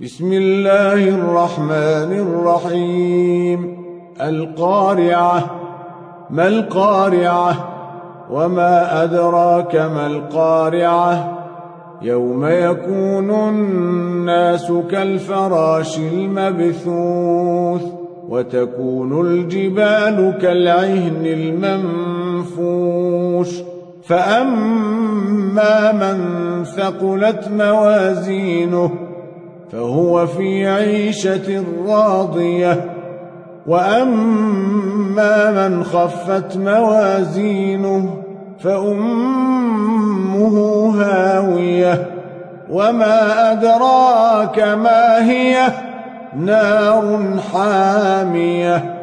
بسم الله الرحمن الرحيم. القارعة. ما القارعة؟ وما أدراك ما القارعة؟ يوم يكون الناس كالفراش المبثوث وتكون الجبال كالعهن المنفوش فأما من ثقلت موازينه فهو في عيشة راضية وأما من خفت موازينه فأمه هاوية وما أدراك ما هي؟ نار حامية.